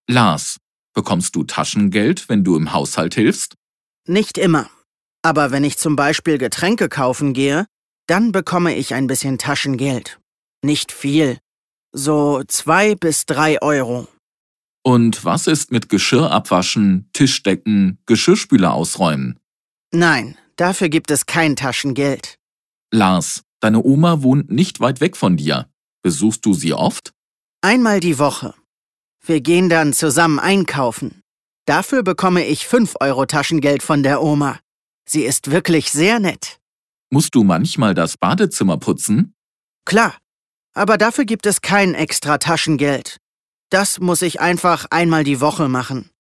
Lars, bekommst du Taschengeld, wenn du im Haushalt hilfst? Nicht immer. Aber wenn ich zum Beispiel Getränke kaufen gehe, dann bekomme ich ein bisschen Taschengeld. Nicht viel. So 2 bis 3 Euro. Und was ist mit Geschirr abwaschen, Tischdecken, Geschirrspüler ausräumen? Nein, dafür gibt es kein Taschengeld. Lars, deine Oma wohnt nicht weit weg von dir. Besuchst du sie oft? Einmal die Woche. Wir gehen dann zusammen einkaufen. Dafür bekomme ich 5 Euro Taschengeld von der Oma. Sie ist wirklich sehr nett. Musst du manchmal das Badezimmer putzen? Klar, aber dafür gibt es kein extra Taschengeld. Das muss ich einfach einmal die Woche machen.